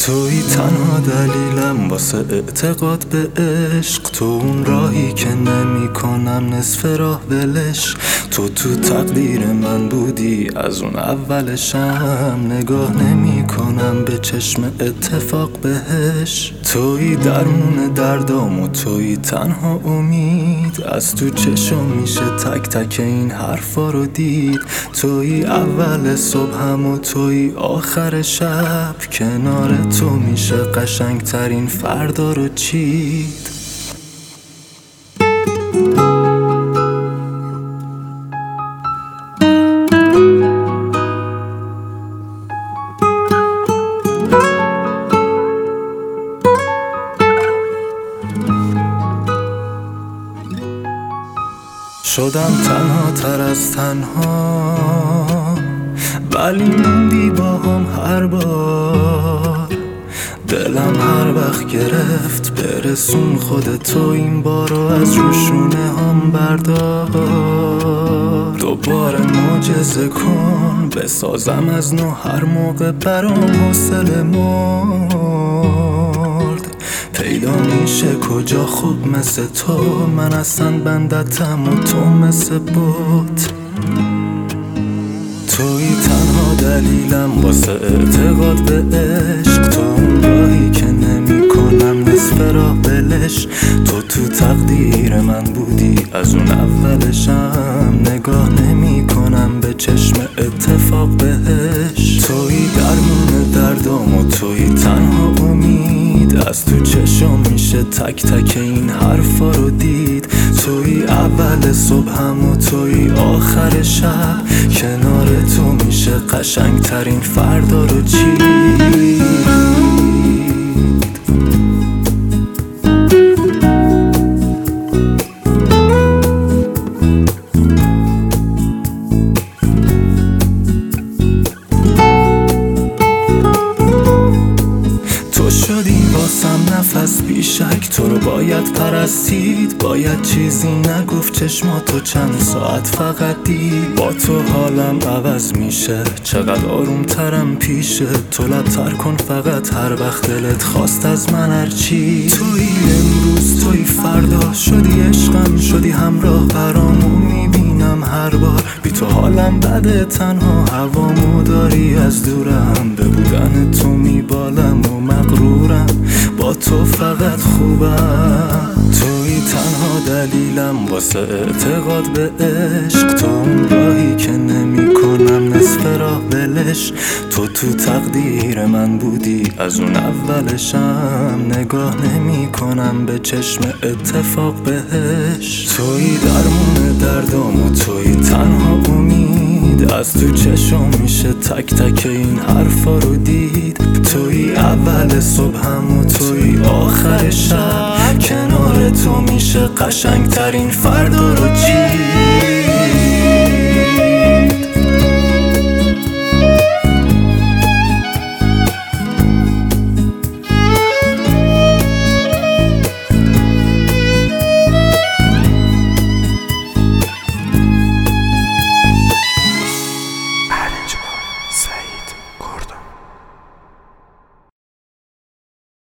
توی تنها دلیلم واسه اعتقاد به عشق، تو اون راهی که نمی کنم نصف راه ولش. تو تقدیر من بودی از اون اولشم، نگاه نمی کنم به چشم اتفاق بهش. توی درمون دردام و توی تنها امید، از تو چشم میشه تک تک این حرفا رو دید. توی اول صبحم و توی آخر شب، کنار تو میشه قشنگ ترین فردا رو چید. شدم تنها تر از تنها، ولی موندی با هم هر بار. دلم هر وقت گرفت برسون خودتو، این بارو از روشونه هم بردار. دوباره معجزه کن بسازم از نو، هر موقع برام حوصله مرد. پیدا میشه کجا خوب مثل تو، من اصلا بندتم و تو مثل بوت. توی تنها دلیلم واسه اعتقاد به عشق، تو اون راهی که نمی کنم نصف راه ولش. تو تقدیر من بودی از اون اولشم، نگاه نمی کنم به چشم اتفاق بهش. توی درمون دردام و توی تنها امید، از تو چشم میشه تک تک این حرفا رو دید. توی اول صبحم و توی آخر شب، کنار تو میشه قشنگ ترین فردا رو چید. تو شدی واسم نفس بیشک، تو رو باید پرستید. باید چیزی نگفت چشماتو چند ساعت فقط دید. با تو حالم عوض میشه، چقدر آروم ترم پیشه. تو لبتر کن فقط هر وقت دلت خواست از من هرچی. توی امروز توی فردا، شدی عشقم شدی همراه برامو میبینم هر بار. بی تو حالم بده، تنها هوامو داری از دورم. به بودن تو میبالم و مغرورم، با تو فقط خوبم. توی تنها دلیلم واسه اعتقاد به عشق، تو اون راهی که نمی کنم نصف راه ولش. تو تقدیر من بودی از اون اولشم، نگاه نمی کنم به چشم اتفاق بهش. توی درمون دردام و توی تنها امید، از تو چشم میشه تک تک این حرفا رو دید. توی اول صبحم و توی آخر شب، کنار تو میشه قشنگ ترین فردا رو چید.